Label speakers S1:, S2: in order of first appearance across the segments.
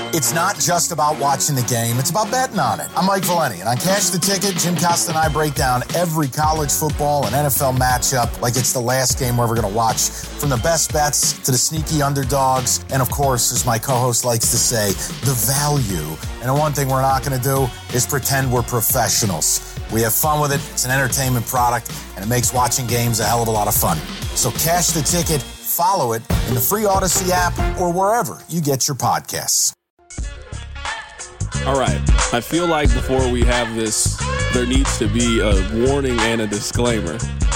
S1: It's not just about watching the game, it's about betting on it. I'm Mike Valeni, and on Cash the Ticket, Jim Costa and I break down every college football and NFL matchup like it's the last game we're ever going to watch. From the best bets to the sneaky underdogs, and of course, as my co-host likes to say, the value. And the one thing we're not going to do is pretend we're professionals. We have fun with it, it's an entertainment product, and it makes watching games a hell of a lot of fun. So Cash the Ticket, follow it in the free Odyssey app or wherever you get your podcasts.
S2: All right. I feel like before we have this, there needs to be a warning and a disclaimer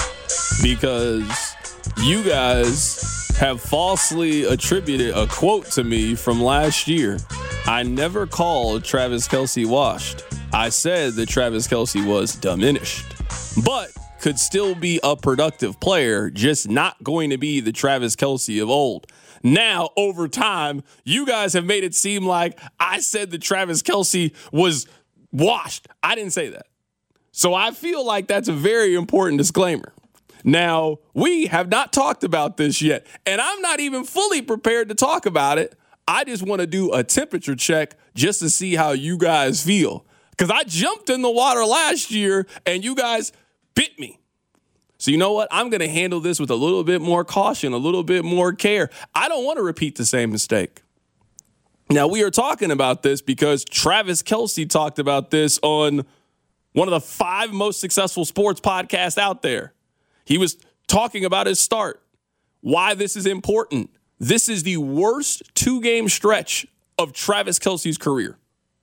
S2: because you guys have falsely attributed a quote to me from last year. I never called Travis Kelce washed. I said that Travis Kelce was diminished, but could still be a productive player, just not going to be the Travis Kelce of old. Now, over time, you guys have made it seem like I said that Travis Kelce was washed. I didn't say that. So I feel like that's a very important disclaimer. Now, we have not talked about this yet, and I'm not even fully prepared to talk about it. I just want to do a temperature check just to see how you guys feel. Because I jumped in the water last year, and you guys bit me. So you know what? I'm going to handle this with a little bit more caution, a little bit more care. I don't want to repeat the same mistake. Now, we are talking about this because Travis Kelce talked about this on one of the 5 most successful sports podcasts out there. He was talking about his start, why this is important. This is the worst 2-game stretch of Travis Kelce's career.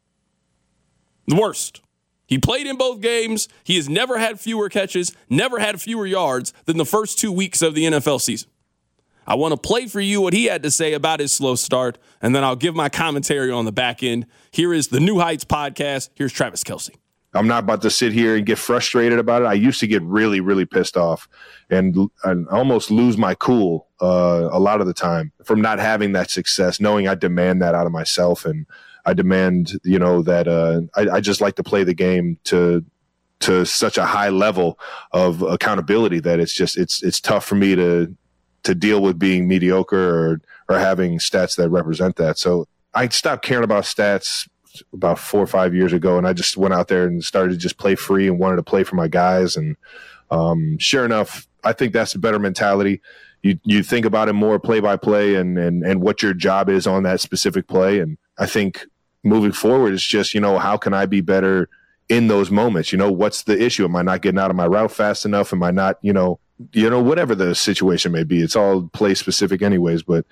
S2: The worst. He played in both games. He has never had fewer catches, never had fewer yards than the first 2 weeks of the NFL season. I want to play for you what he had to say about his slow start, and then I'll give my commentary on the back end. Here is the New Heights podcast. Here's Travis Kelce.
S3: I'm not about to sit here and get frustrated about it. I used to get really, really pissed off and almost lose my cool a lot of the time from not having that success, knowing I demand that out of myself. And I demand, that I just like to play the game to such a high level of accountability that it's tough for me to deal with being mediocre or having stats that represent that. So I stopped caring about stats about 4 or 5 years ago, and I just went out there and started to just play free and wanted to play for my guys. And sure enough, I think that's a better mentality. You think about it more play by play and what your job is on that specific play. And I think moving forward, it's just, how can I be better in those moments? What's the issue? Am I not getting out of my route fast enough? Am I not, whatever the situation may be, it's all play specific anyways. But,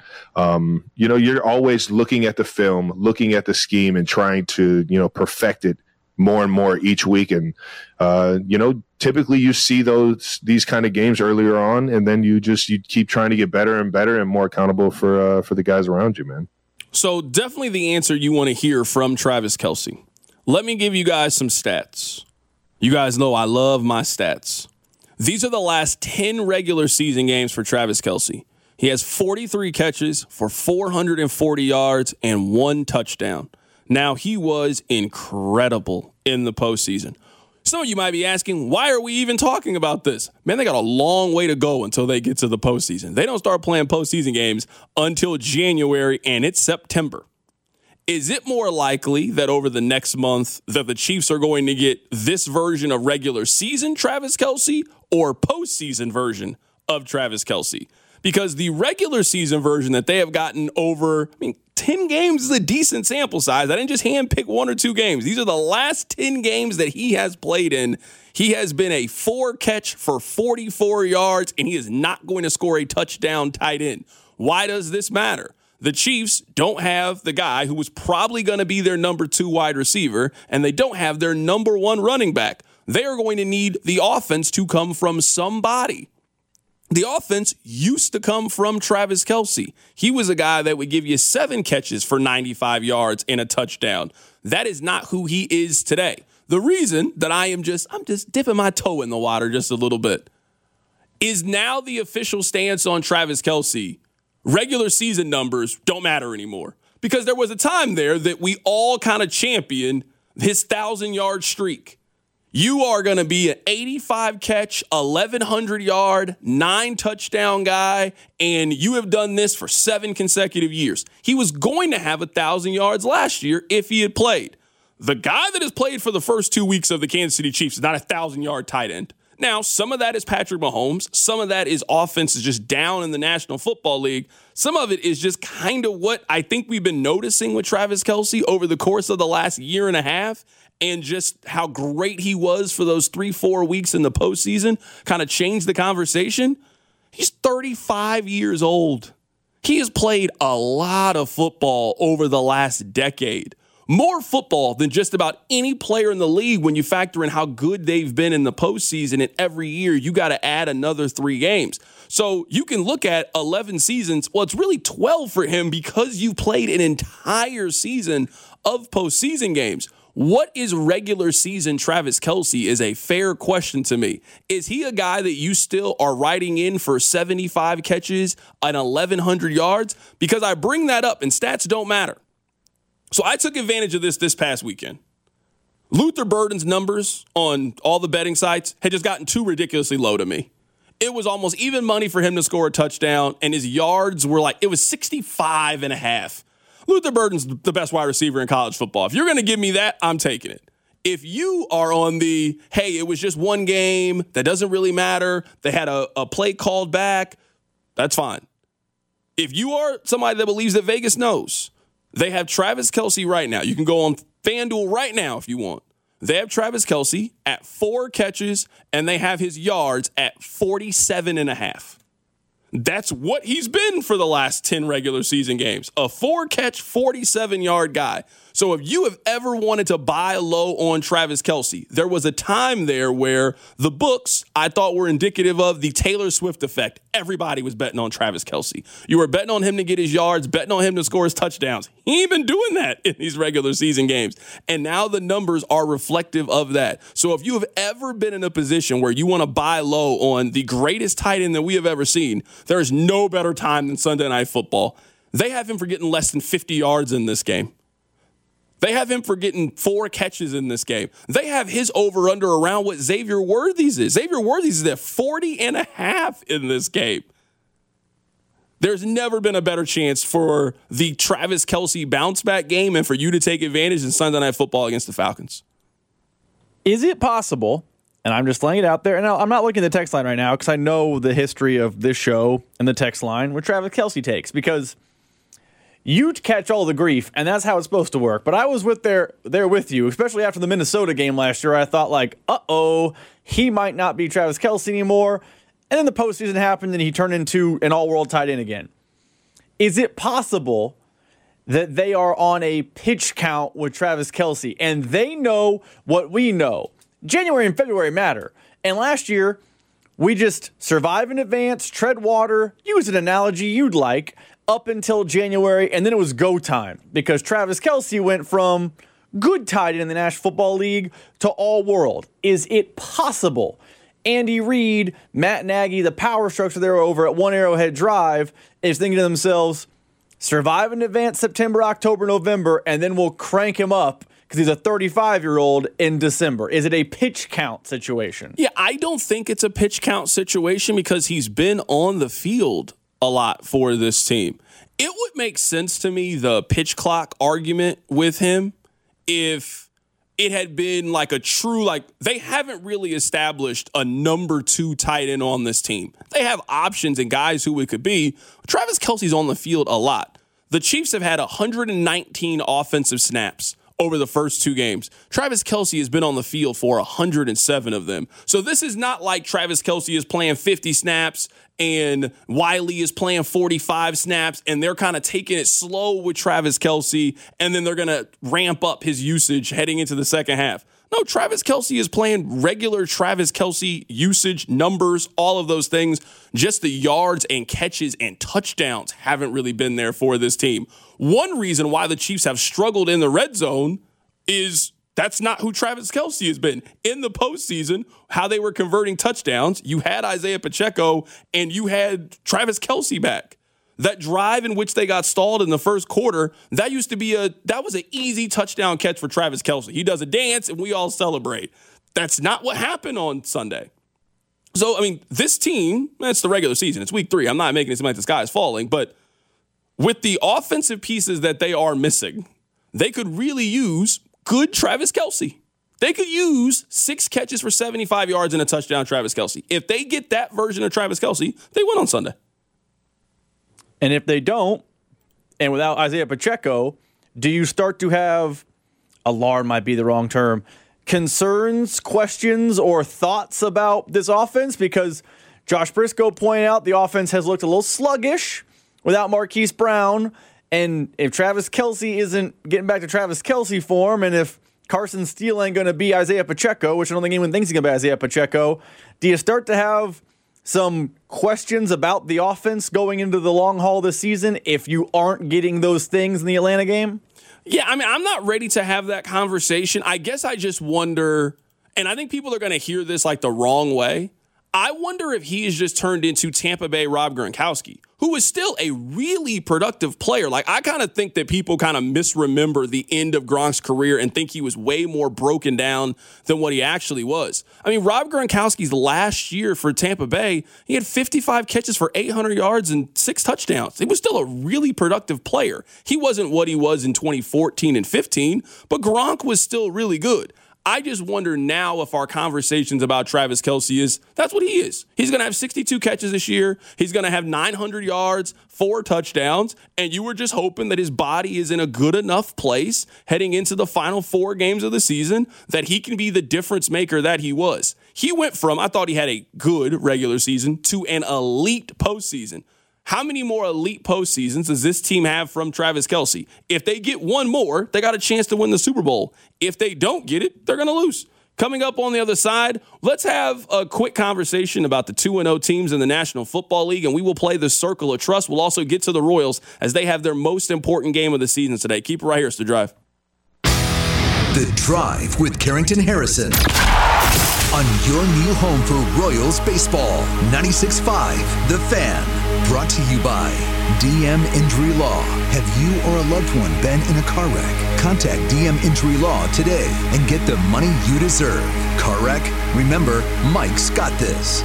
S3: you're always looking at the film, looking at the scheme and trying to, perfect it more and more each week. And, typically you see these kind of games earlier on, and then you keep trying to get better and better and more accountable for the guys around you, man.
S2: So definitely the answer you want to hear from Travis Kelce. Let me give you guys some stats. You guys know I love my stats. These are the last 10 regular season games for Travis Kelce. He has 43 catches for 440 yards and 1 touchdown. Now, he was incredible in the postseason. Some of you might be asking, why are we even talking about this? Man, they got a long way to go until they get to the postseason. They don't start playing postseason games until January, and it's September. Is it more likely that over the next month that the Chiefs are going to get this version of regular season Travis Kelce or postseason version of Travis Kelce? Because the regular season version that they have gotten over, 10 games is a decent sample size. I didn't just handpick 1 or 2 games. These are the last 10 games that he has played in. He has been a 4 catch for 44 yards, and he is not going to score a touchdown tight end. Why does this matter? The Chiefs don't have the guy who was probably going to be their number 2 wide receiver, and they don't have their number 1 running back. They are going to need the offense to come from somebody. The offense used to come from Travis Kelce. He was a guy that would give you 7 catches for 95 yards and a touchdown. That is not who he is today. The reason that I'm just dipping my toe in the water just a little bit is now the official stance on Travis Kelce. Regular season numbers don't matter anymore because there was a time there that we all kind of championed his 1,000-yard streak. You are going to be an 85 catch, 1,100 yard, 9 touchdown guy, and you have done this for 7 consecutive years. He was going to have 1,000 yards last year if he had played. The guy that has played for the first 2 weeks of the Kansas City Chiefs is not a 1,000-yard tight end. Now, some of that is Patrick Mahomes. Some of that is offense is just down in the National Football League. Some of it is just kind of what I think we've been noticing with Travis Kelce over the course of the last year and a half. And just how great he was for those 3-4 weeks in the postseason kind of changed the conversation. He's 35 years old. He has played a lot of football over the last decade. More football than just about any player in the league when you factor in how good they've been in the postseason. And every year you got to add another 3 games. So you can look at 11 seasons. Well, it's really 12 for him because you played an entire season of postseason games. What is regular season Travis Kelce is a fair question to me. Is he a guy that you still are writing in for 75 catches and 1,100 yards? Because I bring that up and stats don't matter. So I took advantage of this past weekend. Luther Burden's numbers on all the betting sites had just gotten too ridiculously low to me. It was almost even money for him to score a touchdown, and his yards were it was 65.5. Luther Burden's the best wide receiver in college football. If you're going to give me that, I'm taking it. If you are on the, hey, it was just one game, that doesn't really matter, they had a play called back, that's fine. If you are somebody that believes that Vegas knows, they have Travis Kelce right now. You can go on FanDuel right now if you want. They have Travis Kelce at 4 catches, and they have his yards at 47.5. That's what he's been for the last 10 regular season games. A 4-catch, 47-yard guy. So if you have ever wanted to buy low on Travis Kelce, there was a time there where the books I thought were indicative of the Taylor Swift effect. Everybody was betting on Travis Kelce. You were betting on him to get his yards, betting on him to score his touchdowns. He ain't been doing that in these regular season games. And now the numbers are reflective of that. So if you have ever been in a position where you want to buy low on the greatest tight end that we have ever seen, there is no better time than Sunday Night Football. They have him for getting less than 50 yards in this game. They have him for getting 4 catches in this game. They have his over-under around what Xavier Worthy's is. Xavier Worthy's is at 40.5 in this game. There's never been a better chance for the Travis Kelce bounce-back game and for you to take advantage in Sunday Night Football against the Falcons.
S4: Is it possible, and I'm just laying it out there, and I'm not looking at the text line right now because I know the history of this show and the text line where Travis Kelce takes, because you catch all the grief, and that's how it's supposed to work. But I was there with you, especially after the Minnesota game last year. I thought, he might not be Travis Kelce anymore. And then the postseason happened, and he turned into an all-world tight end again. Is it possible that they are on a pitch count with Travis Kelce, and they know what we know? January and February matter. And last year, we just survive in advance, tread water, use an analogy you'd like, up until January, and then it was go time because Travis Kelce went from good tight end in the National Football League to all-world. Is it possible Andy Reid, Matt Nagy, the power structure there over at One Arrowhead Drive is thinking to themselves, survive in advance September, October, November, and then we'll crank him up because he's a 35-year-old in December? Is it a pitch count situation?
S2: Yeah, I don't think it's a pitch count situation because he's been on the field a lot for this team. It would make sense to me, the pitch clock argument with him, if it had been like a true, they haven't really established a number 2 tight end on this team. They have options and guys who it could be. Travis Kelce's on the field a lot. The Chiefs have had 119 offensive snaps over the first 2 games. Travis Kelce has been on the field for 107 of them. So this is not like Travis Kelce is playing 50 snaps and Wiley is playing 45 snaps and they're kind of taking it slow with Travis Kelce and then they're going to ramp up his usage heading into the second half. No, Travis Kelce is playing regular Travis Kelce usage, numbers, all of those things. Just the yards and catches and touchdowns haven't really been there for this team. One reason why the Chiefs have struggled in the red zone is that's not who Travis Kelce has been. In the postseason, how they were converting touchdowns, you had Isaiah Pacheco and you had Travis Kelce back. That drive in which they got stalled in the first quarter, that was an easy touchdown catch for Travis Kelce. He does a dance and we all celebrate. That's not what happened on Sunday. So, I mean, this team, that's the regular season. It's week 3. I'm not making it seem like the sky is falling, but with the offensive pieces that they are missing, they could really use good Travis Kelce. They could use 6 catches for 75 yards and a touchdown Travis Kelce. If they get that version of Travis Kelce, they win on Sunday.
S4: And if they don't, and without Isaiah Pacheco, do you start to have, alarm might be the wrong term, concerns, questions, or thoughts about this offense? Because Josh Briscoe pointed out the offense has looked a little sluggish without Marquise Brown. And if Travis Kelce isn't getting back to Travis Kelce form, and if Carson Steele ain't going to be Isaiah Pacheco, which I don't think anyone thinks he's going to be Isaiah Pacheco, do you start to have some questions about the offense going into the long haul this season if you aren't getting those things in the Atlanta game?
S2: Yeah, I mean, I'm not ready to have that conversation. I guess I just wonder, and I think people are going to hear this like the wrong way. I wonder if he has just turned into Tampa Bay Rob Gronkowski, who is still a really productive player. Like, I kind of think that people kind of misremember the end of Gronk's career and think he was way more broken down than what he actually was. I mean, Rob Gronkowski's last year for Tampa Bay, he had 55 catches for 800 yards and 6 touchdowns. He was still a really productive player. He wasn't what he was in 2014 and 15, but Gronk was still really good. I just wonder now if our conversations about Travis Kelce is, that's what he is. He's going to have 62 catches this year. He's going to have 900 yards, 4 touchdowns, and you were just hoping that his body is in a good enough place heading into the final 4 games of the season that he can be the difference maker that he was. He went from, I thought he had a good regular season, to an elite postseason. How many more elite postseasons does this team have from Travis Kelce? If they get one more, they got a chance to win the Super Bowl. If they don't get it, they're going to lose. Coming up on the other side, let's have a quick conversation about the 2-0 teams in the National Football League, and we will play the Circle of Trust. We'll also get to the Royals as they have their most important game of the season today. Keep it right here. It's The Drive.
S5: The Drive with Carrington Harrison on your new home for Royals baseball. 96.5 The Fan. Brought to you by DM Injury Law. Have you or a loved one been in a car wreck? Contact DM Injury Law today and get the money you deserve. Car wreck? Remember, Mike's got this.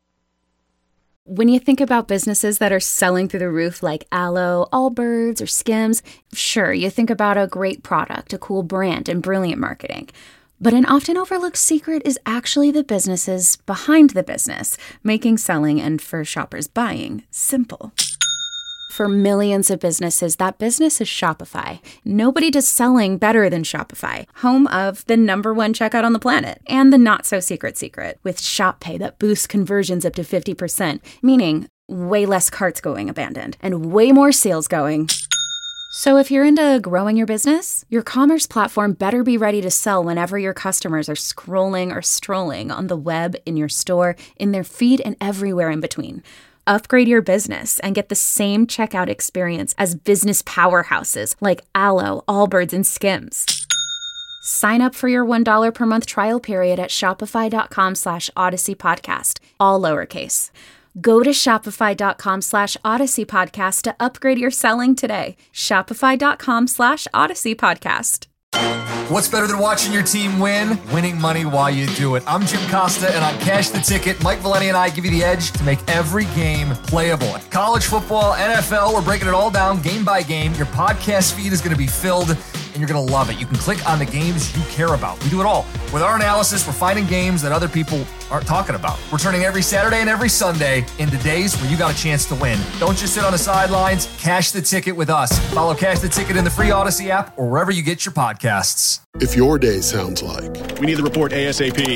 S6: When you think about businesses that are selling through the roof like Aloe, Allbirds, or Skims, sure, you think about a great product, a cool brand, and brilliant marketing. But an often overlooked secret is actually the businesses behind the business, making selling and for shoppers buying simple. For millions of businesses, that business is Shopify. Nobody does selling better than Shopify, home of the #1 checkout on the planet and the not-so-secret secret with Shop Pay that boosts conversions up to 50%, meaning way less carts going abandoned and way more sales going. So if you're into growing your business, your commerce platform better be ready to sell whenever your customers are scrolling or strolling on the web, in your store, in their feed, and everywhere in between. Upgrade your business and get the same checkout experience as business powerhouses like Aloe, Allbirds, and Skims. Sign up for your $1 per month trial period at shopify.com/Odyssey Podcast, all lowercase. Go to shopify.com /Odyssey Podcast to upgrade your selling today. Shopify.com /Odyssey Podcast.
S7: What's better than watching your team win? Winning money while you do it. I'm Jim Costa, and on Cash the Ticket, Mike Valeni and I give you the edge to make every game playable. College football, NFL, we're breaking it all down game by game. Your podcast feed is going to be filled, and you're going to love it. You can click on the games you care about. We do it all. With our analysis, we're finding games that other people aren't talking about. We're turning every Saturday and every Sunday into days where you got a chance to win. Don't just sit on the sidelines. Cash the Ticket with us. Follow Cash the Ticket in the free Odyssey app or wherever you get your podcasts.
S8: If your day sounds like
S9: we need the report ASAP,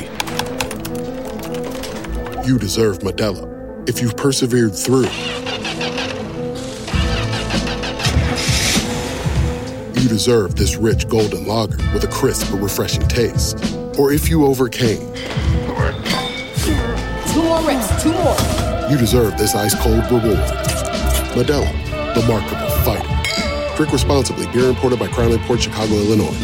S8: you deserve Modelo. If you've persevered through, you deserve this rich golden lager with a crisp but refreshing taste. Or if you overcame,
S10: 2 more reps, 2 more.
S8: You deserve this ice cold reward. Modelo, the Remarkable Fighter. Drink responsibly. Beer imported by Crown Imports, Chicago, Illinois.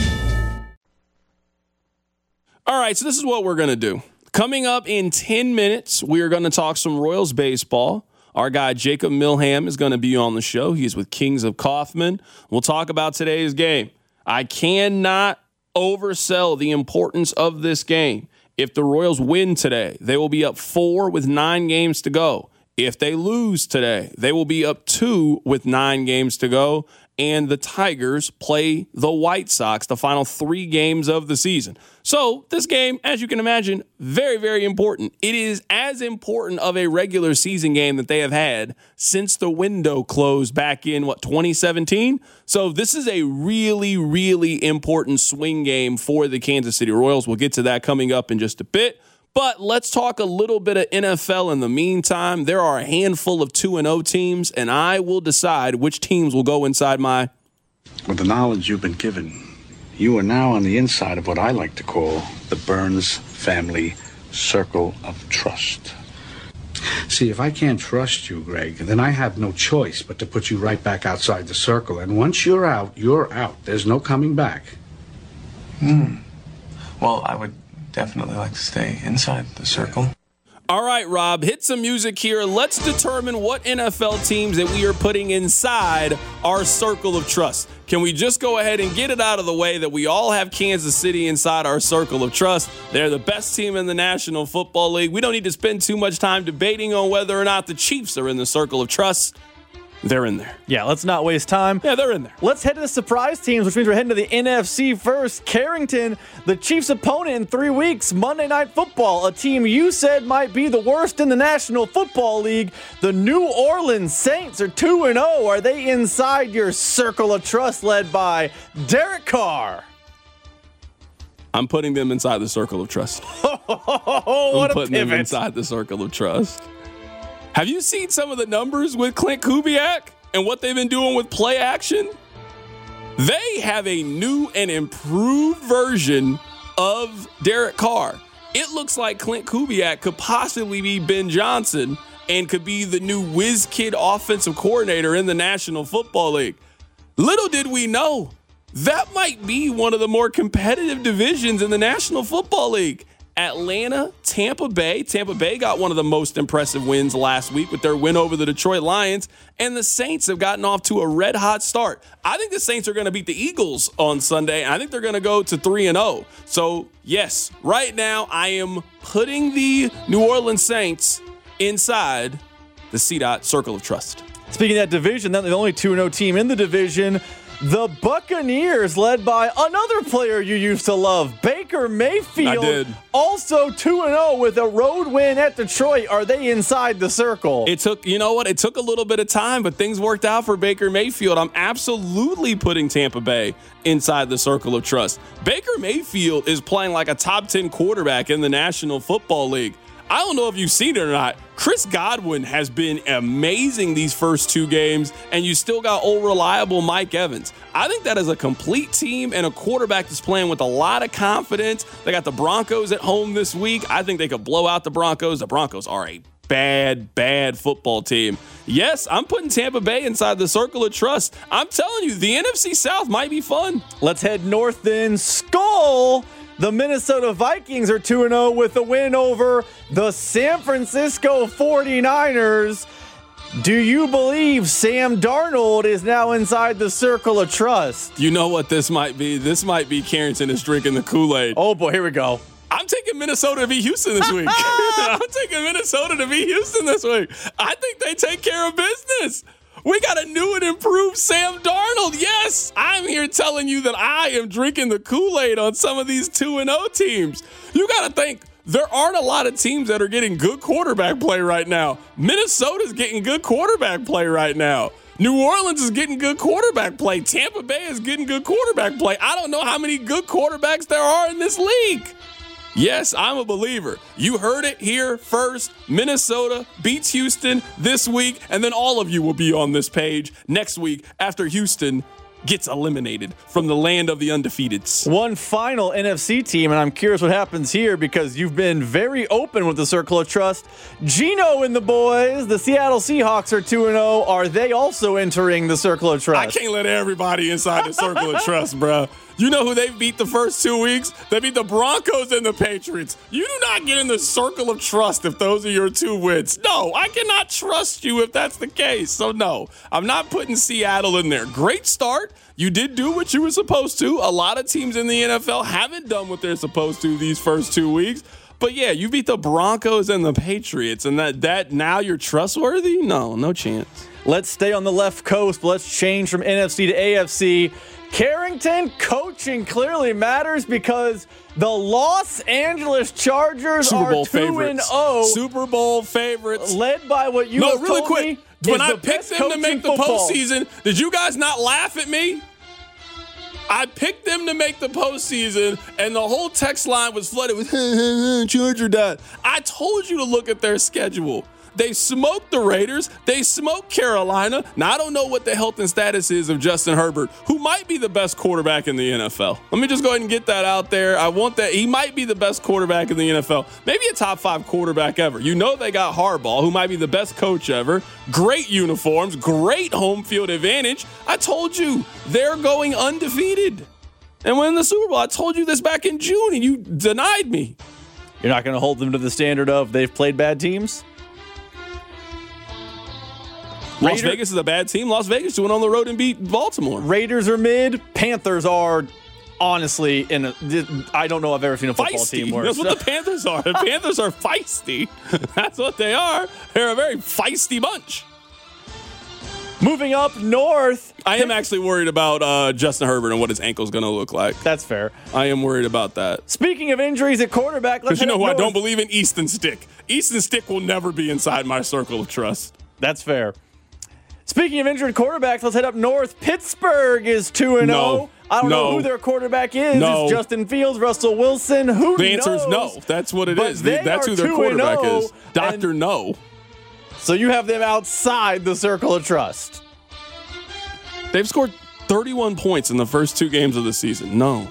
S2: All right, so this is what we're going to do. Coming up in 10 minutes, we are going to talk some Royals baseball. Our guy Jacob Milham is going to be on the show. He is with Kings of Kaufman. We'll talk about today's game. I cannot oversell the importance of this game. If the Royals win today, they will be up 4 with 9 games to go. If they lose today, they will be up 2 with 9 games to go. And the Tigers play the White Sox the final 3 games of the season. So this game, as you can imagine, very, very important. It is as important of a regular season game that they have had since the window closed back in, 2017? So this is a really, really important swing game for the Kansas City Royals. We'll get to that coming up in just a bit. But let's talk a little bit of NFL in the meantime. There are a handful of 2-0 teams, and I will decide which teams will go inside my...
S9: With the knowledge you've been given, you are now on the inside of what I like to call the Burns family circle of trust. See, if I can't trust you, Greg, then I have no choice but to put you right back outside the circle. And once you're out, you're out. There's no coming back.
S10: Well, I would definitely like to stay inside the circle.
S2: All right, Rob, hit some music here. Let's determine what NFL teams that we are putting inside our circle of trust. Can we just go ahead and get it out of the way that we all have Kansas City inside our circle of trust? They're the best team in the National Football League. We don't need to spend too much time debating on whether or not the Chiefs are in the circle of trust. They're in there.
S4: Yeah, let's not waste time.
S2: Yeah, they're in there.
S4: Let's head to the surprise teams, which means we're heading to the NFC first. Carrington, the Chiefs' opponent in 3 weeks, Monday Night Football, a team you said might be the worst in the National Football League. The New Orleans Saints are 2-0. Are they inside your circle of trust led by Derek Carr?
S2: I'm putting them inside the circle of trust.
S4: What
S2: I'm
S4: a
S2: putting them
S4: pivot.
S2: inside the circle of trust. Have you seen some of the numbers with Clint Kubiak and what they've been doing with play action? They have a new and improved version of Derek Carr. It looks like Clint Kubiak could possibly be Ben Johnson and could be the new whiz kid offensive coordinator in the National Football League. Little did we know, that might be one of the more competitive divisions in the National Football League. Atlanta, Tampa Bay. Tampa Bay got one of the most impressive wins last week with their win over the Detroit Lions, and the Saints have gotten off to a red-hot start. I think the Saints are going to beat the Eagles on Sunday, and I think they're going to go to 3-0. So, yes, right now I am putting the New Orleans Saints inside the CDOT Circle of Trust.
S4: Speaking of that division, they're the only 2-0 team in the division. The Buccaneers, led by another player you used to love, Baker Mayfield.
S2: I did.
S4: Also 2-0 with a road win at Detroit. Are they inside the circle?
S2: It took, you know what? It took a little bit of time, but things worked out for Baker Mayfield. I'm absolutely putting Tampa Bay inside the circle of trust. Baker Mayfield is playing like a top 10 quarterback in the National Football League. I don't know if you've seen it or not. Chris Godwin has been amazing these first 2 games, and you still got old reliable Mike Evans. I think that is a complete team and a quarterback that's playing with a lot of confidence. They got the Broncos at home this week. I think they could blow out the Broncos. The Broncos are a bad football team. Yes, I'm putting Tampa Bay inside the circle of trust. I'm telling you, the NFC South might be fun.
S4: Let's head north then. Skull. The Minnesota Vikings are 2-0 with a win over the San Francisco 49ers. Do you believe Sam Darnold is now inside the circle of trust?
S2: You know what this might be? This might be Carrington is drinking the Kool-Aid.
S4: Oh, boy, here we go.
S2: I'm taking Minnesota to beat Houston this week. I'm taking Minnesota to beat Houston this week. I think they take care of business. We got a new and improved Sam Darnold. Yes, I'm here telling you that I am drinking the Kool-Aid on some of these 2-0 teams. You got to think, there aren't a lot of teams that are getting good quarterback play right now. Minnesota's getting good quarterback play right now. New Orleans is getting good quarterback play. Tampa Bay is getting good quarterback play. I don't know how many good quarterbacks there are in this league. Yes, I'm a believer. You heard it here first. Minnesota beats Houston this week, and then all of you will be on this page next week after Houston gets eliminated from the land of the undefeateds.
S4: One final NFC team, and I'm curious what happens here because you've been very open with the circle of trust. Geno and the boys, the Seattle Seahawks are 2-0. Are they also entering the circle of trust?
S2: I can't let everybody inside the circle of trust, bro. You know who they beat the first 2 weeks? They beat the Broncos and the Patriots. You do not get in the circle of trust if those are your 2 wins. No, I cannot trust you if that's the case. So no, I'm not putting Seattle in there. Great start. You did do what you were supposed to. A lot of teams in the NFL haven't done what they're supposed to these first 2 weeks. But yeah, you beat the Broncos and the Patriots, and that now you're trustworthy? No chance.
S4: Let's stay on the left coast, but let's change from NFC to AFC. Carrington, coaching clearly matters because the Los Angeles Chargers
S2: Super Bowl
S4: are 2-0.
S2: Super Bowl favorites.
S4: Led by what you have
S2: really
S4: told
S2: quick.
S4: me
S2: When
S4: is
S2: I
S4: the
S2: picked
S4: best
S2: them to
S4: coach
S2: make
S4: in
S2: the
S4: football.
S2: postseason, did you guys not laugh at me? I picked them to make the postseason, and the whole text line was flooded with Charger dot. I told you to look at their schedule. They smoked the Raiders. They smoked Carolina. Now, I don't know what the health and status is of Justin Herbert, who might be the best quarterback in the NFL. Let me just go ahead and get that out there. I want that. He might be the best quarterback in the NFL. Maybe a top 5 quarterback ever. You know they got Harbaugh, who might be the best coach ever. Great uniforms. Great home field advantage. I told you, they're going undefeated and win the Super Bowl. I told you this back in June, and you denied me.
S4: You're not going to hold them to the standard of they've played bad teams?
S2: Las Vegas is a bad team. Las Vegas went on the road and beat Baltimore.
S4: Raiders are mid. Panthers are honestly I don't know if I've ever seen a football
S2: feisty.
S4: team worse.
S2: That's what the Panthers are. The Panthers are feisty. That's what they are. They're a very feisty bunch.
S4: Moving up north.
S2: I am actually worried about Justin Herbert and what his ankle's going to look like.
S4: That's fair.
S2: I am worried about that.
S4: Speaking of injuries at quarterback, let's
S2: Because you know who
S4: north.
S2: I don't believe in? Easton Stick. Easton Stick will never be inside my circle of trust.
S4: That's fair. Speaking of injured quarterbacks, let's head up north. Pittsburgh is 2-0.
S2: No.
S4: I don't know who their quarterback is.
S2: No.
S4: It's Justin Fields, Russell Wilson. Who knows?
S2: The answer is no. That's what it is. That's who their
S4: 2-0,
S2: quarterback is. Dr. No.
S4: So you have them outside the circle of trust.
S2: They've scored 31 points in the first 2 games of the season. No.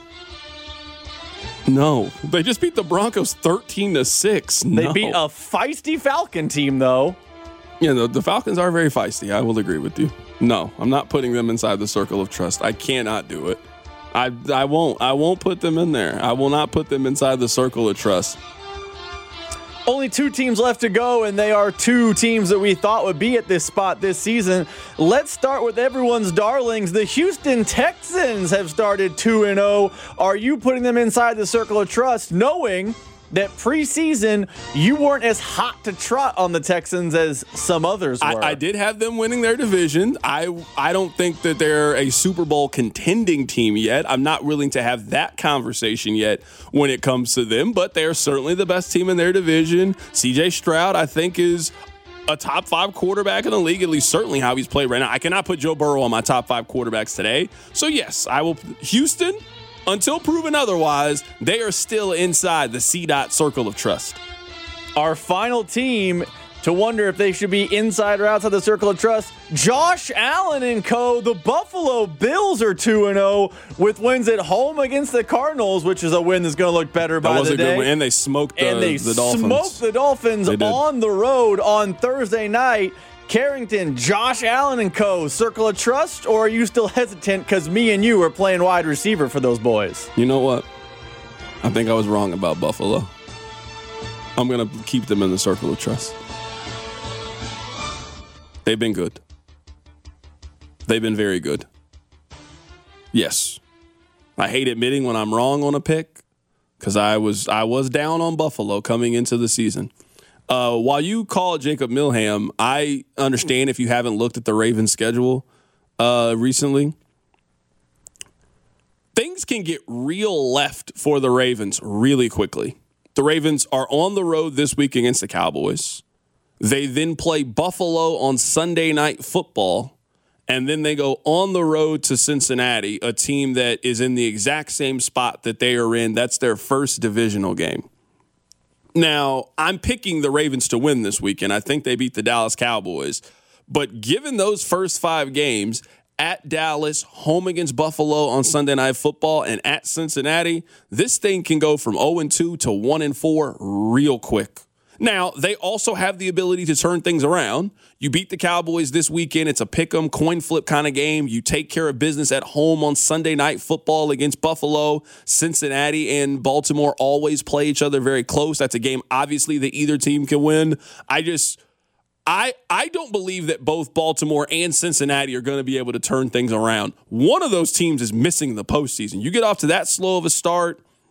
S2: They just beat the Broncos 13-6. No.
S4: They beat a feisty Falcon team, though.
S2: Yeah, the Falcons are very feisty. I will agree with you. No, I'm not putting them inside the circle of trust. I cannot do it. I won't. I won't put them in there. I will not put them inside the circle of trust.
S4: Only 2 teams left to go, and they are 2 teams that we thought would be at this spot this season. Let's start with everyone's darlings. The Houston Texans have started 2-0. Are you putting them inside the circle of trust, knowing that preseason you weren't as hot to trot on the Texans as some others were?
S2: I did have them winning their division. I don't think that they're a Super Bowl contending team yet. I'm not willing to have that conversation yet when it comes to them, but they're certainly the best team in their division. CJ Stroud, I think, is a top 5 quarterback in the league, at least certainly how he's played right now. I cannot put Joe Burrow on my top 5 quarterbacks today. So yes, I will. Houston, until proven otherwise, they are still inside the C-Dot circle of trust.
S4: Our final team to wonder if they should be inside or outside the circle of trust, Josh Allen and co. The Buffalo Bills are 2-0 with wins at home against the Cardinals, which is a win that's going to look better by the day.
S2: Good win. And they smoked the Dolphins.
S4: Smoked the Dolphins on the road on Thursday night. Carrington, Josh Allen and co. Circle of trust, or are you still hesitant because me and you are playing wide receiver for those boys?
S2: You know what? I think I was wrong about Buffalo. I'm going to keep them in the circle of trust. They've been good. They've been very good. Yes. I hate admitting when I'm wrong on a pick because I was down on Buffalo coming into the season. While you call Jacob Milham, I understand if you haven't looked at the Ravens schedule recently. Things can get real left for the Ravens really quickly. The Ravens are on the road this week against the Cowboys. They then play Buffalo on Sunday Night Football, and then they go on the road to Cincinnati, a team that is in the exact same spot that they are in. That's their first divisional game. Now, I'm picking the Ravens to win this weekend. I think they beat the Dallas Cowboys. But given those first 5 games, at Dallas, home against Buffalo on Sunday Night Football, and at Cincinnati, this thing can go from 0-2 to 1-4 real quick. Now, they also have the ability to turn things around. You beat the Cowboys this weekend. It's a pick-em, coin flip kind of game. You take care of business at home on Sunday Night Football against Buffalo. Cincinnati and Baltimore always play each other very close. That's a game, obviously, that either team can win. I don't believe that both Baltimore and Cincinnati are going to be able to turn things around. One of those teams is missing the postseason. You get off to that slow of a start,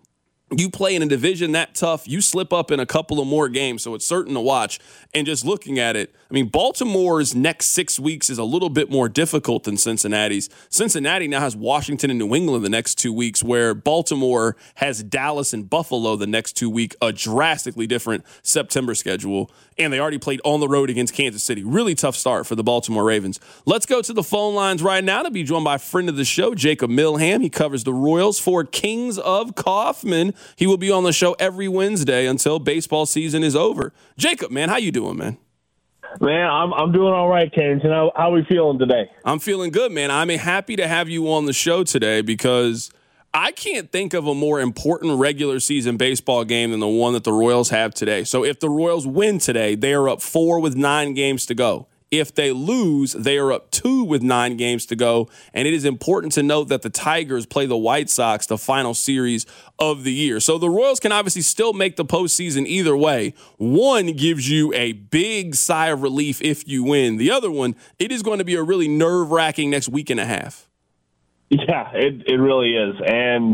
S2: you play in a division that tough, you slip up in a couple of more games, so it's certain to watch. And just looking at it, I mean, Baltimore's next 6 weeks is a little bit more difficult than Cincinnati's. Cincinnati now has Washington and New England the next 2 weeks, where Baltimore has Dallas and Buffalo the next 2 weeks, a drastically different September schedule. And they already played on the road against Kansas City. Really tough start for the Baltimore Ravens. Let's go to the phone lines right now to be joined by a friend of the show, Jacob Milham. He covers the Royals for Kings of Kaufman. He will be on the show every Wednesday until baseball season is over. Jacob, man, how you doing, man?
S11: Man, I'm doing all right, Carrington. How are we feeling today?
S2: I'm feeling good, man. I'm happy to have you on the show today because I can't think of a more important regular season baseball game than the one that the Royals have today. So if the Royals win today, they are up 4 with 9 games to go. If they lose, they are up 2 with 9 games to go. And it is important to note that the Tigers play the White Sox the final series of the year. So the Royals can obviously still make the postseason either way. One gives you a big sigh of relief if you win. The other one, it is going to be a really nerve-wracking next week and a half.
S11: Yeah, it really is. And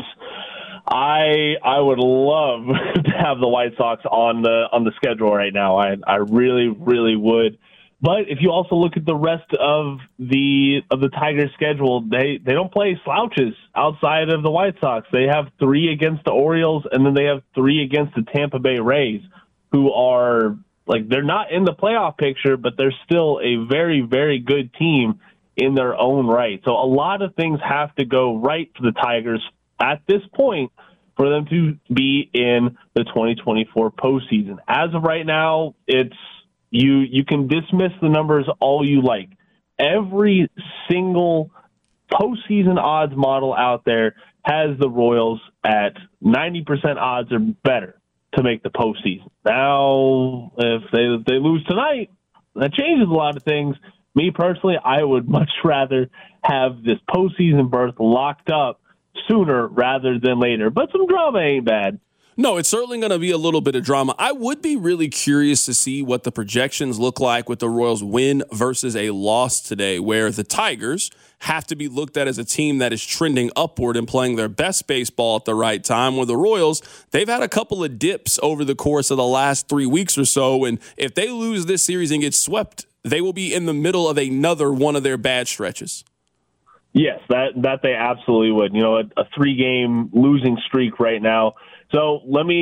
S11: I would love to have the White Sox on the schedule right now. I really, really would. But if you also look at the rest of the Tigers' schedule, they don't play slouches outside of the White Sox. They have 3 against the Orioles, and then they have 3 against the Tampa Bay Rays, who are they're not in the playoff picture, but they're still a very, very good team in their own right. So a lot of things have to go right for the Tigers at this point for them to be in the 2024 postseason. As of right now, it's you can dismiss the numbers all you like. Every single postseason odds model out there has the Royals at 90% odds or better to make the postseason. Now, if they lose tonight, that changes a lot of things. Me personally, I would much rather have this postseason berth locked up sooner rather than later. But some drama ain't bad.
S2: No, it's certainly going to be a little bit of drama. I would be really curious to see what the projections look like with the Royals win versus a loss today, where the Tigers have to be looked at as a team that is trending upward and playing their best baseball at the right time, where the Royals, they've had a couple of dips over the course of the last 3 weeks or so, and if they lose this series and get swept, they will be in the middle of another one of their bad stretches.
S11: Yes, that they absolutely would. You know, a 3-game losing streak right now. So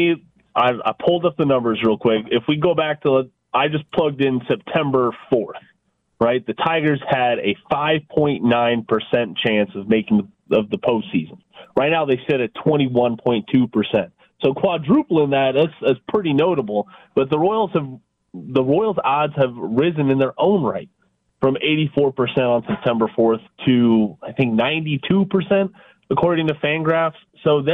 S11: I pulled up the numbers real quick. If we go back to, I just plugged in September 4th, right? The Tigers had a 5.9% chance of making the postseason. Right now they sit at 21.2%. So quadrupling that's pretty notable. But the Royals odds have risen in their own right from 84% on September 4th to, I think, 92% according to Fangraphs. So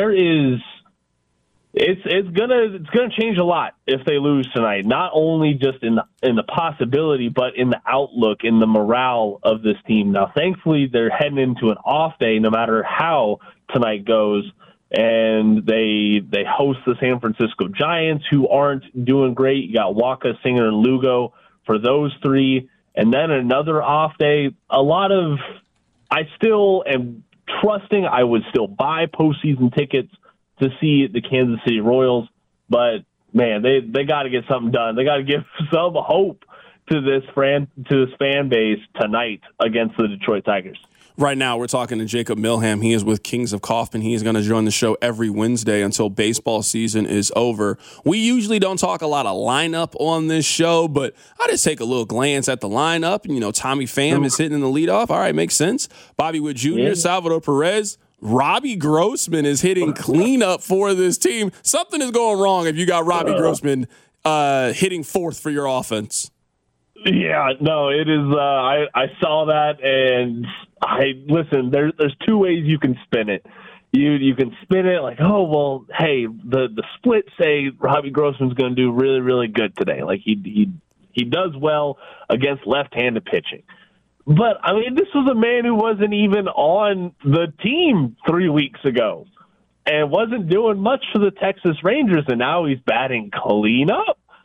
S11: it's gonna change a lot if they lose tonight. Not only just in the possibility, but in the outlook, in the morale of this team. Now, thankfully, they're heading into an off day, no matter how tonight goes, and they host the San Francisco Giants, who aren't doing great. You got Waka, Singer, and Lugo for those 3. And then another off day. I still am trusting I would still buy postseason tickets to see the Kansas City Royals. But, man, they got to get something done. They got to give some hope to this fan base tonight against the Detroit Tigers.
S2: Right now, we're talking to Jacob Milham. He is with Kings of Kaufman. He is going to join the show every Wednesday until baseball season is over. We usually don't talk a lot of lineup on this show, but I just take a little glance at the lineup. And, Tommy Pham is hitting in the leadoff. All right, makes sense. Bobby Witt Jr., yeah. Salvador Perez. Robbie Grossman is hitting cleanup for this team. Something is going wrong if you got Robbie Grossman hitting 4th for your offense.
S11: Yeah, no, it is. I saw that, and listen. There's 2 ways you can spin it. You can spin it like, oh well, hey, the split say Robbie Grossman's going to do really, really good today. Like he does well against left-handed pitching. But I mean, this was a man who wasn't even on the team 3 weeks ago, and wasn't doing much for the Texas Rangers, and now he's batting clean up.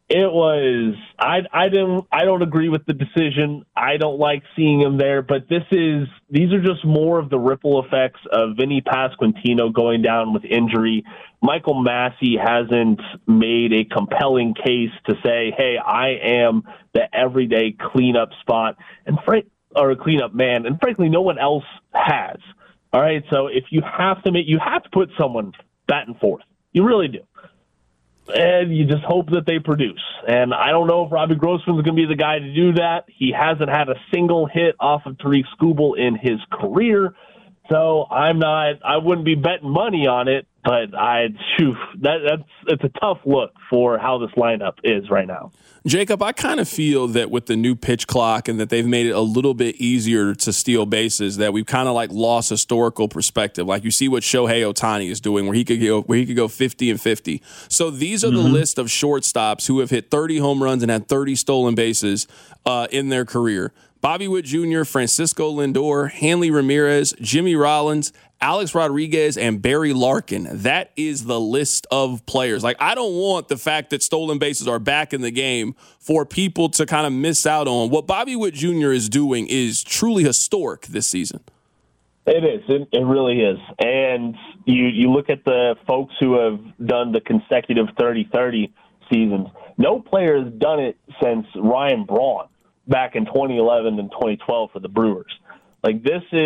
S11: It was I don't agree with the decision. I don't like seeing him there, but these are just more of the ripple effects of Vinny Pasquantino going down with injury. Michael Massey hasn't made a compelling case to say, "Hey, I am the everyday cleanup spot or cleanup man," and frankly, no one else has. All right, so if you have to put someone batting fourth. You really do. And you just hope that they produce. And I don't know if Robbie Grossman's going to be the guy to do that. He hasn't had a single hit off of Tariq Skubal in his career. So I wouldn't be betting money on it, but it's a tough look for how this lineup is right now.
S2: Jacob, I kind of feel that with the new pitch clock and that they've made it a little bit easier to steal bases, that we've kind of like lost historical perspective. Like you see what Shohei Ohtani is doing, where he could go 50 and 50. So these are the list of shortstops who have hit 30 home runs and had 30 stolen bases in their career. Bobby Witt Jr., Francisco Lindor, Hanley Ramirez, Jimmy Rollins, Alex Rodriguez, and Barry Larkin. That is the list of players. Like, I don't want the fact that stolen bases are back in the game for people to kind of miss out on. What Bobby Witt Jr. is doing is truly historic this season.
S11: It is. It really is. And you look at the folks who have done the consecutive 30-30 seasons. No player has done it since Ryan Braun back in 2011 and 2012 for the Brewers. Like,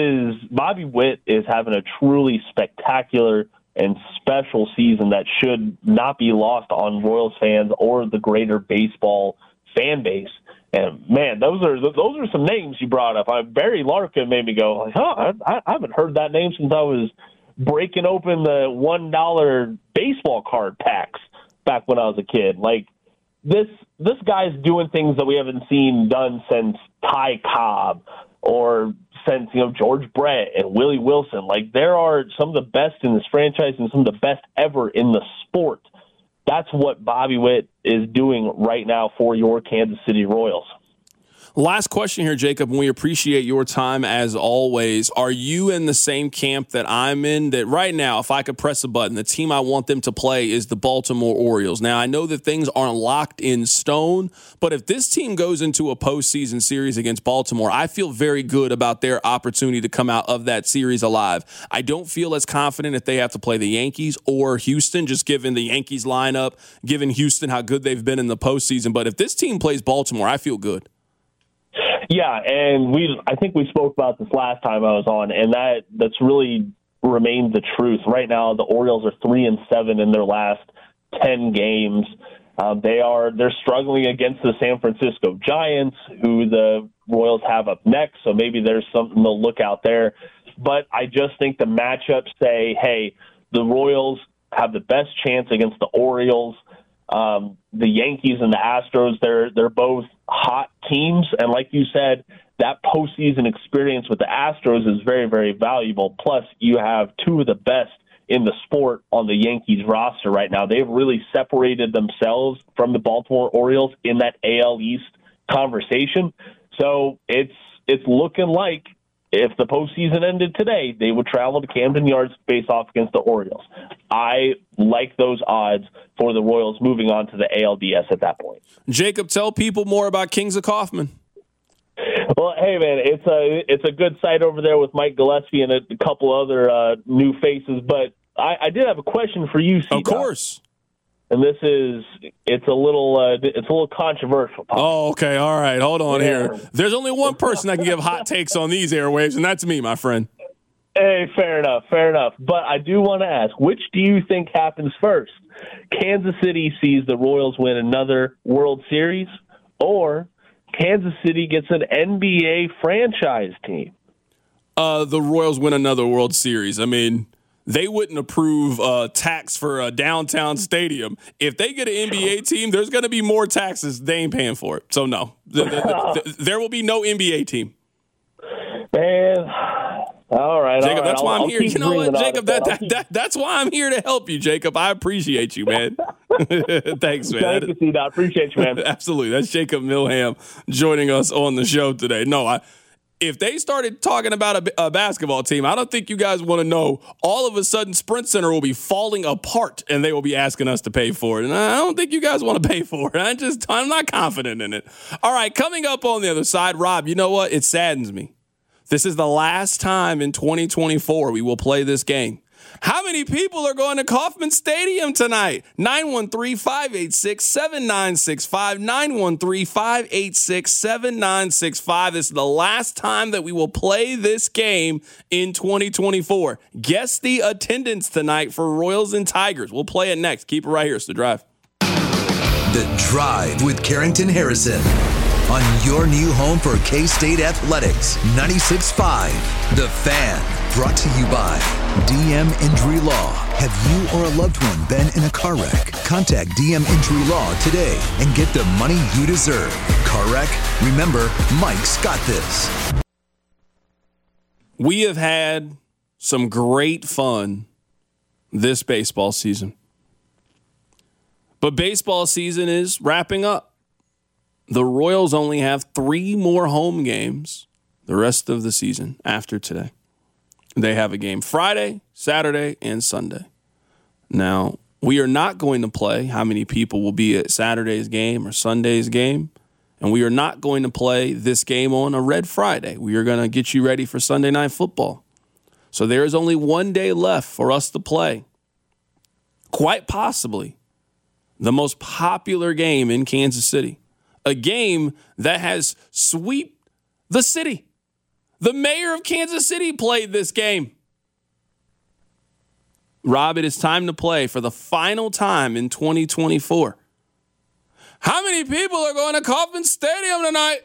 S11: Bobby Witt is having a truly spectacular and special season that should not be lost on Royals fans or the greater baseball fan base. And man, those are some names you brought up. Barry Larkin made me go, like, I haven't heard that name since I was breaking open the $1 baseball card packs back when I was a kid. Like, this guy's doing things that we haven't seen done since Ty Cobb or since, George Brett and Willie Wilson. Like, there are some of the best in this franchise and some of the best ever in the sport. That's what Bobby Witt is doing right now for your Kansas City Royals.
S2: Last question here, Jacob, and we appreciate your time as always. Are you in the same camp that I'm in, that right now, if I could press a button, the team I want them to play is the Baltimore Orioles? Now, I know that things aren't locked in stone, but if this team goes into a postseason series against Baltimore, I feel very good about their opportunity to come out of that series alive. I don't feel as confident if they have to play the Yankees or Houston, just given the Yankees lineup, given Houston how good they've been in the postseason. But if this team plays Baltimore, I feel good.
S11: Yeah, and I think we spoke about this last time I was on, and that's really remained the truth. Right now, the Orioles are 3-7 in their last 10 games. They're struggling against the San Francisco Giants, who the Royals have up next, so maybe there's something to look out there. But I just think the matchups say, hey, the Royals have the best chance against the Orioles. The Yankees and the Astros, they're both hot teams. And like you said, that postseason experience with the Astros is very, very valuable. Plus, you have two of the best in the sport on the Yankees roster right now. They've really separated themselves from the Baltimore Orioles in that AL East conversation. So it's looking like if the postseason ended today, they would travel to Camden Yards to face off against the Orioles. I like those odds for the Royals moving on to the ALDS at that point.
S2: Jacob, tell people more about Kings of Kaufman.
S11: Well, hey, man, it's a good site over there with Mike Gillespie and a couple other new faces. But I did have a question for you, C-Dot.
S2: Of course.
S11: And it's a little controversial.
S2: Oh, okay. All right. Hold on here. There's only one person that can give hot takes on these airwaves, and that's me, my friend.
S11: Hey, fair enough. But I do want to ask, which do you think happens first? Kansas City sees the Royals win another World Series, or Kansas City gets an NBA franchise team?
S2: The Royals win another World Series. I mean, they wouldn't approve tax for a downtown stadium. If they get an NBA team, there's going to be more taxes. They ain't paying for it. So, no. There will be no NBA team.
S11: Man, all right.
S2: Jacob, that's why I'm
S11: I'll
S2: here. You know what, Jacob? That's why I'm here to help you, Jacob. I appreciate you, man. Thanks, man.
S11: Thank you, C. I appreciate you, man.
S2: Absolutely. That's Jacob Milham joining us on the show today. No, if they started talking about a basketball team, I don't think you guys want to know. All of a sudden, Sprint Center will be falling apart, and they will be asking us to pay for it. And I don't think you guys want to pay for it. I'm not confident in it. All right, coming up on the other side, Rob, you know what? It saddens me. This is the last time in 2024 we will play this game. How many people are going to Kauffman Stadium tonight? 913-586-7965. 913-586-7965. This is the last time that we will play this game in 2024. Guess the attendance tonight for Royals and Tigers. We'll play it next. Keep it right here. It's The Drive.
S5: The Drive with Carrington Harrison on your new home for K-State Athletics. 96.5 The Fan. Brought to you by DM Injury Law. Have you or a loved one been in a car wreck? Contact DM Injury Law today and get the money you deserve. Car wreck? Remember, Mike's got this.
S2: We have had some great fun this baseball season. But baseball season is wrapping up. The Royals only have 3 more home games the rest of the season after today. They have a game Friday, Saturday, and Sunday. Now, we are not going to play how many people will be at Saturday's game or Sunday's game, and we are not going to play this game on a Red Friday. We are going to get you ready for Sunday Night Football. So there is only one day left for us to play. Quite possibly the most popular game in Kansas City. A game that has swept the city. The mayor of Kansas City played this game. Rob, it is time to play for the final time in 2024. How many people are going to Kauffman Stadium tonight?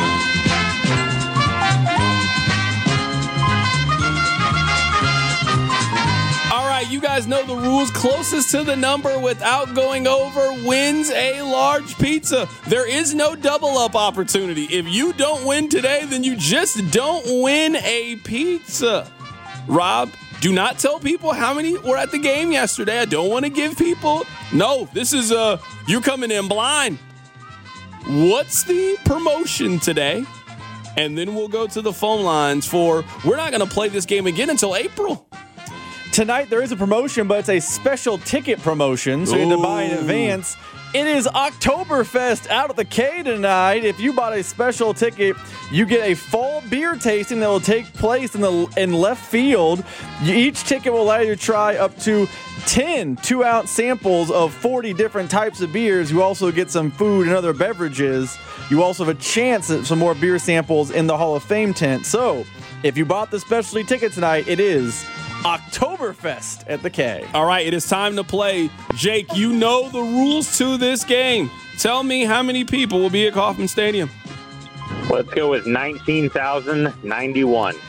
S2: All right, you guys know the rules. Closest to the number without going over wins a large pizza. There is no double up opportunity. If you don't win today, then you just don't win a pizza. Rob, do not tell people how many were at the game yesterday. I don't want to give people. No, this is you're coming in blind. What's the promotion today? And then we'll go to the phone lines we're not going to play this game again until April.
S4: Tonight, there is a promotion, but it's a special ticket promotion, so you have to buy in advance. It is Oktoberfest out at the K tonight. If you bought a special ticket, you get a fall beer tasting that will take place in left field. Each ticket will allow you to try up to 10 2-ounce samples of 40 different types of beers. You also get some food and other beverages. You also have a chance at some more beer samples in the Hall of Fame tent. So, if you bought the specialty ticket tonight, it is Oktoberfest at the K.
S2: All right, it is time to play. Jake, you know the rules to this game. Tell me how many people will be at Kauffman Stadium.
S12: Let's go with 19,091.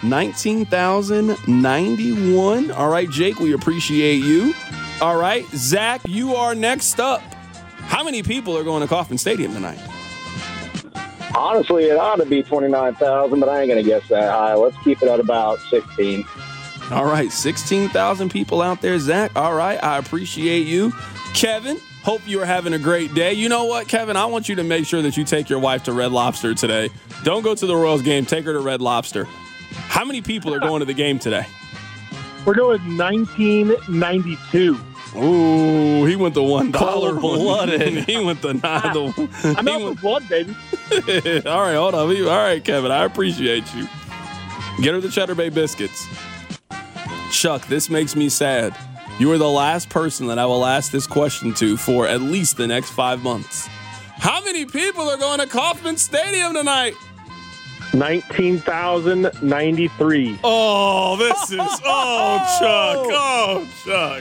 S2: 19,091. All right, Jake, we appreciate you. All right, Zach, you are next up. How many people are going to Kauffman Stadium tonight?
S13: Honestly, it ought to be 29,000, but I ain't going to guess that high. Let's keep it at about 16.
S2: All right, 16,000 people out there, Zach. All right, I appreciate you. Kevin, hope you are having a great day. You know what, Kevin? I want you to make sure that you take your wife to Red Lobster today. Don't go to the Royals game. Take her to Red Lobster. How many people are going to the game today?
S14: We're going 1992.
S2: Ooh, he went the $1
S4: Cold-blooded.
S2: He went the $9.
S14: I'm out for blood, baby.
S2: All right, hold on. All right, Kevin, I appreciate you. Get her the Cheddar Bay biscuits. Chuck, this makes me sad. You are the last person that I will ask this question to for at least the next 5 months. How many people are going to Kauffman Stadium tonight?
S14: 19,093.
S2: Oh, this is... Oh, Chuck. Oh, Chuck.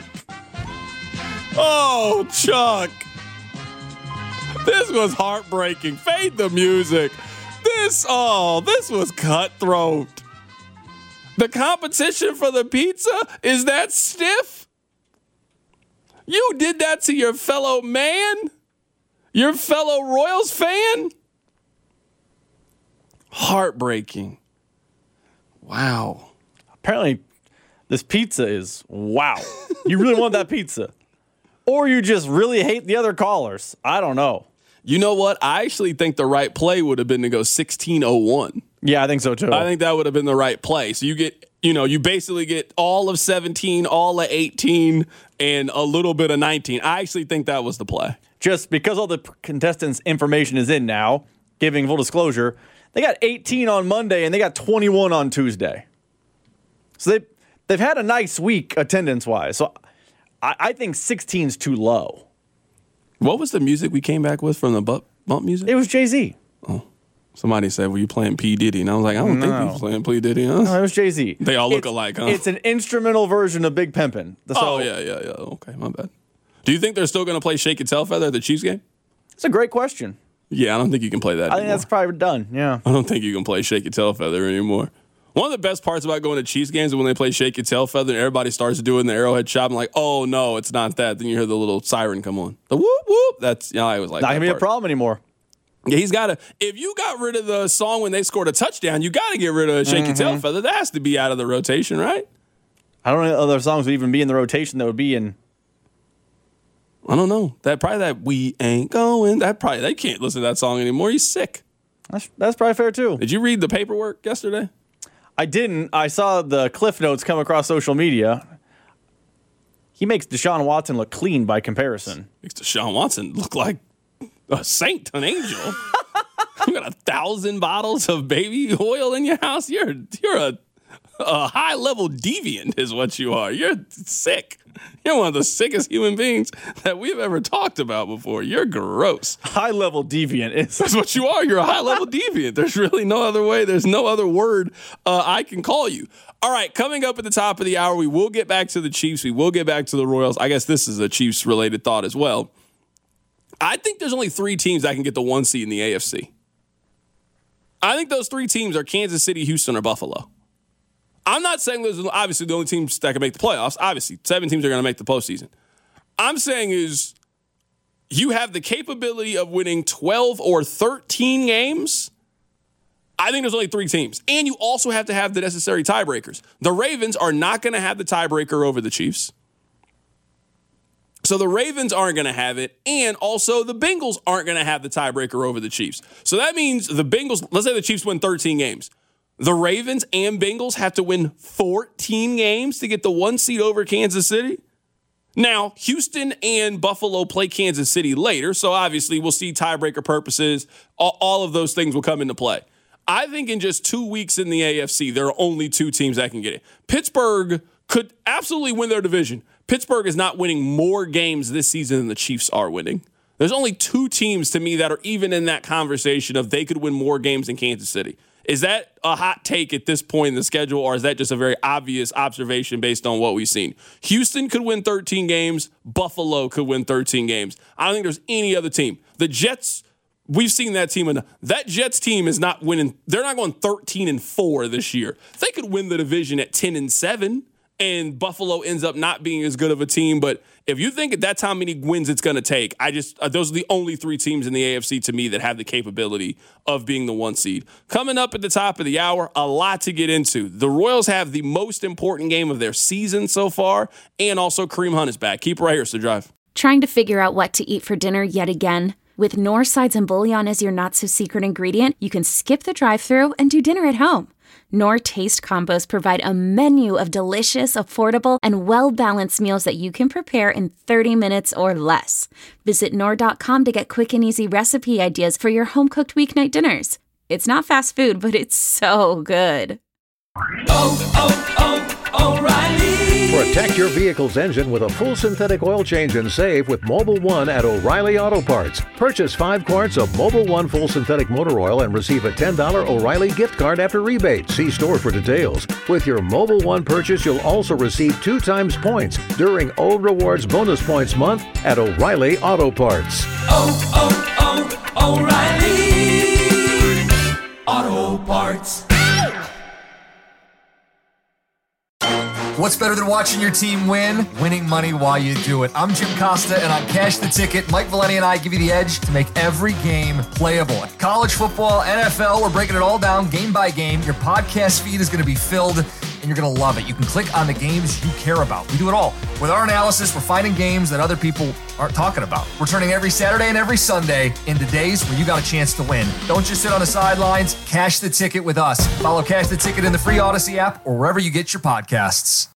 S2: Oh, Chuck. This was heartbreaking. Fade the music. This was cutthroat. The competition for the pizza is that stiff? You did that to your fellow man? Your fellow Royals fan? Heartbreaking. Wow.
S4: Apparently, this pizza is wow. You really want that pizza. Or you just really hate the other callers. I don't know.
S2: You know what? I actually think the right play would have been to go 1601.
S4: Yeah, I think so too.
S2: I think that would have been the right play. So you basically get all of 17, all of 18, and a little bit of 19. I actually think that was the play.
S4: Just because all the contestants' information is in now, giving full disclosure, they got 18 on Monday and they got 21 on Tuesday. So they've had a nice week attendance-wise. So I think 16's too low.
S2: What was the music we came back with from the bump music?
S4: It was Jay-Z.
S2: Oh. Somebody said, "Were you playing P. Diddy?" And I was like, "I don't think he was playing P. Diddy." Huh?
S4: No, it was Jay-Z.
S2: They all look alike, huh?
S4: It's an instrumental version of Big Pimpin'.
S2: Oh, yeah. Okay, my bad. Do you think they're still going to play Shake It Tail Feather at the Chiefs game?
S4: It's a great question.
S2: Yeah, I don't think you can play that anymore.
S4: I think that's probably done, yeah.
S2: I don't think you can play Shake It Tail Feather anymore. One of the best parts about going to Chiefs games is when they play Shake It Tail Feather and everybody starts doing the Arrowhead Chop. I'm like, oh, no, it's not that. Then you hear the little siren come on. The whoop, whoop. That's, I was like,
S4: not going to be a problem anymore.
S2: Yeah, he's got to. If you got rid of the song when they scored a touchdown, you got to get rid of Shake Your Tail Feather. That has to be out of the rotation, right?
S4: I don't know if other songs would even be in the rotation that would be in.
S2: I don't know. That We Ain't Going. They can't listen to that song anymore. He's sick.
S4: That's probably fair too.
S2: Did you read the paperwork yesterday?
S4: I didn't. I saw the Cliff Notes come across social media. He makes Deshaun Watson look clean by comparison.
S2: Makes Deshaun Watson look like a saint, an angel. You got 1,000 bottles of baby oil in your house. You're a high level deviant, is what you are. You're sick. You're one of the sickest human beings that we've ever talked about before. You're gross.
S4: High level deviant is
S2: that's what you are. You're a high level deviant. There's really no other way. There's no other word I can call you. All right, coming up at the top of the hour, we will get back to the Chiefs. We will get back to the Royals. I guess this is a Chiefs related thought as well. I think there's only 3 teams that can get the 1 seed in the AFC. I think those 3 teams are Kansas City, Houston, or Buffalo. I'm not saying those are obviously the only teams that can make the playoffs. Obviously, 7 teams are going to make the postseason. I'm saying is you have the capability of winning 12 or 13 games. I think there's only 3 teams. And you also have to have the necessary tiebreakers. The Ravens are not going to have the tiebreaker over the Chiefs. So the Ravens aren't going to have it, and also the Bengals aren't going to have the tiebreaker over the Chiefs. So that means the Bengals, let's say the Chiefs win 13 games. The Ravens and Bengals have to win 14 games to get the 1 seed over Kansas City. Now, Houston and Buffalo play Kansas City later, so obviously we'll see tiebreaker purposes. All of those things will come into play. I think in just 2 weeks in the AFC, there are only 2 teams that can get it. Pittsburgh could absolutely win their division. Pittsburgh is not winning more games this season than the Chiefs are winning. There's only 2 teams to me that are even in that conversation of they could win more games than Kansas City. Is that a hot take at this point in the schedule, or is that just a very obvious observation based on what we've seen? Houston could win 13 games. Buffalo could win 13 games. I don't think there's any other team. The Jets, we've seen that team enough. That Jets team is not winning. They're not going 13-4 this year. They could win the division at 10-7. And Buffalo ends up not being as good of a team. But if you think that's how many wins it's going to take, those are the only 3 teams in the AFC to me that have the capability of being the 1 seed. Coming up at the top of the hour, a lot to get into. The Royals have the most important game of their season so far, and also Kareem Hunt is back. Keep it right here, so drive.
S6: Trying to figure out what to eat for dinner yet again? With Knorr sides and bouillon as your not-so-secret ingredient, you can skip the drive-thru and do dinner at home. Knorr Taste Combos provide a menu of delicious, affordable, and well-balanced meals that you can prepare in 30 minutes or less. Visit Knorr.com to get quick and easy recipe ideas for your home-cooked weeknight dinners. It's not fast food, but it's so good.
S15: O'Reilly. Protect your vehicle's engine with a full synthetic oil change and save with Mobil 1 at O'Reilly Auto Parts. Purchase 5 quarts of Mobil 1 full synthetic motor oil and receive a $10 O'Reilly gift card after rebate. See store for details. With your Mobil 1 purchase, you'll also receive 2 times points during O Rewards Bonus Points Month at O'Reilly Auto Parts.
S16: O'Reilly Auto Parts.
S7: What's better than watching your team win? Winning money while you do it. I'm Jim Costa, and on Cash the Ticket, Mike Valeni and I give you the edge to make every game playable. College football, NFL, we're breaking it all down game by game. Your podcast feed is going to be filled and you're going to love it. You can click on the games you care about. We do it all. With our analysis, we're finding games that other people aren't talking about. We're turning every Saturday and every Sunday into days where you got a chance to win. Don't just sit on the sidelines. Cash the ticket with us. Follow Cash the Ticket in the free Odyssey app or wherever you get your podcasts.